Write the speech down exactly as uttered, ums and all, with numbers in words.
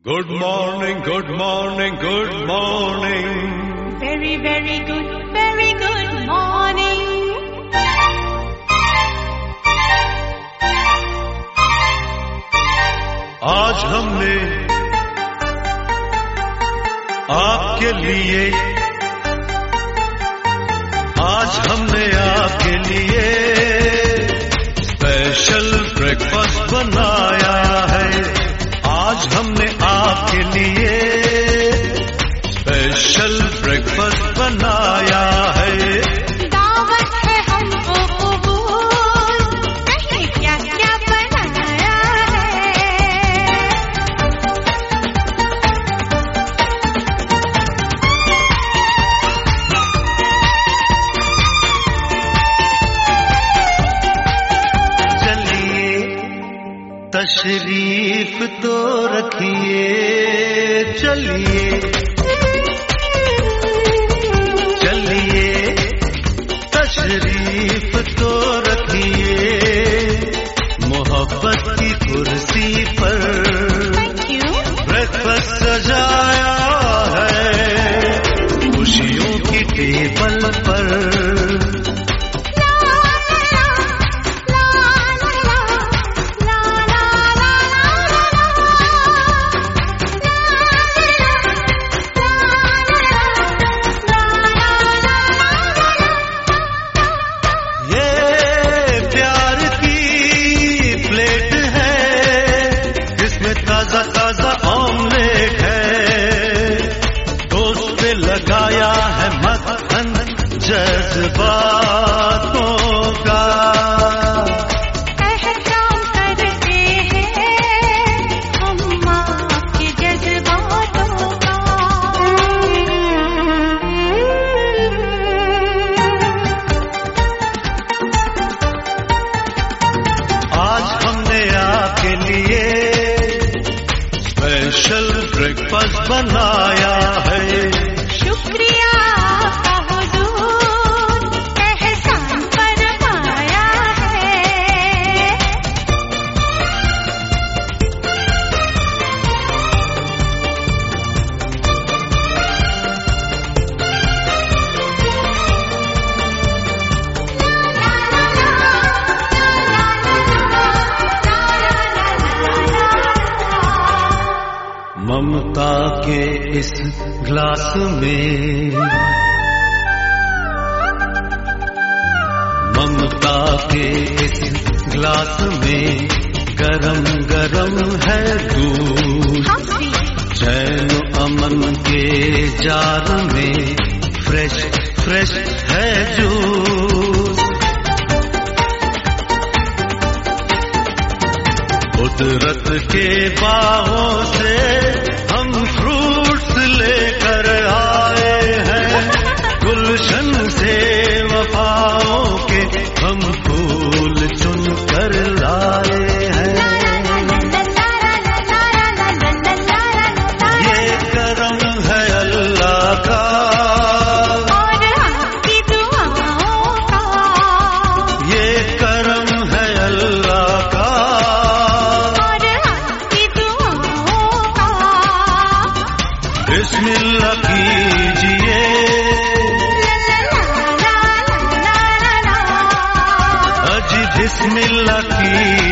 Good morning, good morning, good morning. Very, very good, very good morning. आज हमने आपके लिए आज हमने आपके लिए स्पेशल ब्रेकफास्ट बनाया है। आज हमने आपके लिए स्पेशल ब्रेकफास्ट बनाया है। दावत है हमको कबूल, नहीं क्या क्या बनाया है। चलिए तशरीफ तो रखिए, चलिए चलिए तशरीफ तो रखिए, मोहब्बत की कुर्सी पर ब्रेकफास्ट सजाया है, खुशियों की टेबल पर। ताजा ऑमलेट है, दोस्त पे लगाया है मक्खन जज्बातों का। एहतराम करते हैं हम आपके जज्बातों का। आज हमने आपके लिए स्पेशल ब्रेकफास्ट बनाया है। शुक्रिया आपका हुजूर, एहसान फरमाया है। ममता के इस ग्लास में, ममता के इस ग्लास में गरम गरम है दूध, चैन अमन के जार में फ्रेश फ्रेश है जूस। कुदरत के बाहों से हम फ्रूट्स लेकर आए हैं, गुलशन से वफाओं के हम फूल चुन कर लाए हैं। ये करम है अल्लाह का और आपकी दुआओं का। ये करम है अल्लाह का। बिस्मिल्लाह कीजिए, अजी बिस्मिल्लाह कीजिए।